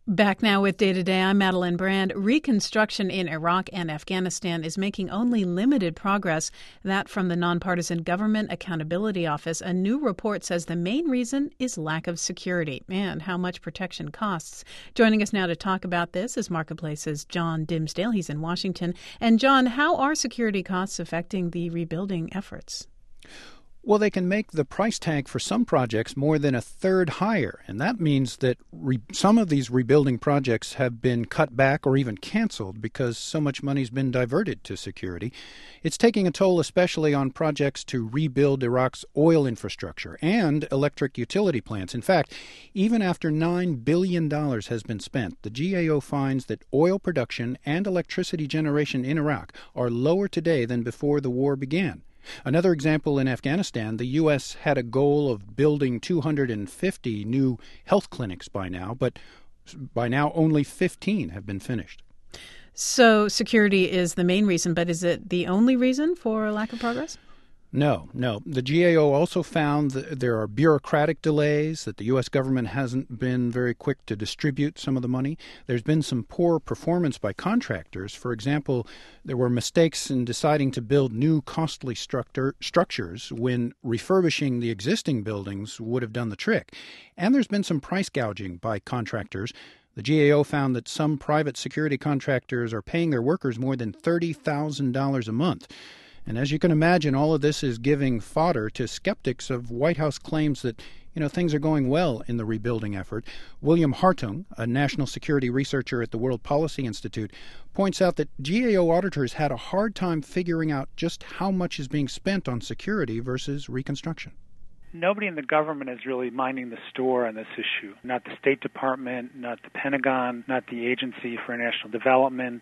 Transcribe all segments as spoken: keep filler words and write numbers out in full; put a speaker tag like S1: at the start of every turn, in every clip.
S1: Back now with Day to Day, I'm Madeline Brand. Reconstruction in Iraq and Afghanistan is making only limited progress. That from the Nonpartisan Government Accountability Office. A new report says the main reason is lack of security and how much protection costs. Joining us now to talk about this is Marketplace's John Dimsdale. He's in Washington. And John, how are security costs affecting the rebuilding efforts?
S2: Well, they can make the price tag for some projects more than a third higher, and that means that re- some of these rebuilding projects have been cut back or even canceled because so much money's been diverted to security. It's taking a toll especially on projects to rebuild Iraq's oil infrastructure and electric utility plants. In fact, even after nine billion dollars has been spent, the G A O finds that oil production and electricity generation in Iraq are lower today than before the war began. Another example in Afghanistan, the U S had a goal of building two hundred fifty new health clinics by now, but by now only fifteen have been finished.
S1: So security is the main reason, but is it the only reason for lack of progress?
S2: No, no. The G A O also found that there are bureaucratic delays, that the U S government hasn't been very quick to distribute some of the money. There's been some poor performance by contractors. For example, there were mistakes in deciding to build new costly structure, structures when refurbishing the existing buildings would have done the trick. And there's been some price gouging by contractors. The G A O found that some private security contractors are paying their workers more than thirty thousand dollars a month. And as you can imagine, all of this is giving fodder to skeptics of White House claims that, you know, things are going well in the rebuilding effort. William Hartung, a national security researcher at the World Policy Institute, points out that G A O auditors had a hard time figuring out just how much is being spent on security versus reconstruction.
S3: Nobody in the government is really minding the store on this issue. Not the State Department, not the Pentagon, not the Agency for International Development.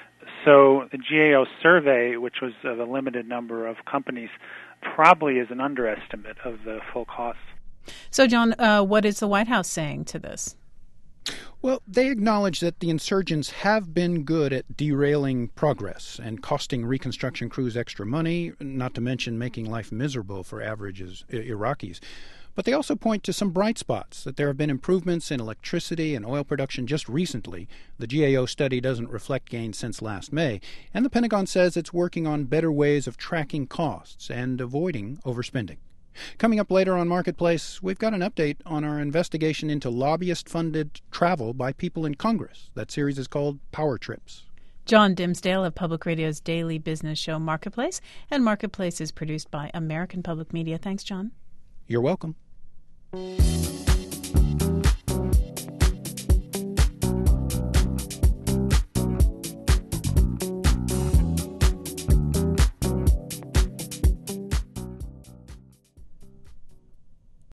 S3: So the G A O survey, which was of a limited number of companies, probably is an underestimate of the full costs.
S1: So, John, uh, what is the White House saying to this?
S2: Well, they acknowledge that the insurgents have been good at derailing progress and costing reconstruction crews extra money, not to mention making life miserable for average Iraqis. But they also point to some bright spots, that there have been improvements in electricity and oil production just recently. The G A O study doesn't reflect gains since last May. And the Pentagon says it's working on better ways of tracking costs and avoiding overspending. Coming up later on Marketplace, we've got an update on our investigation into lobbyist-funded travel by people in Congress. That series is called Power Trips.
S1: John Dimsdale of Public Radio's daily business show Marketplace. And Marketplace is produced by American Public Media. Thanks, John.
S2: You're welcome.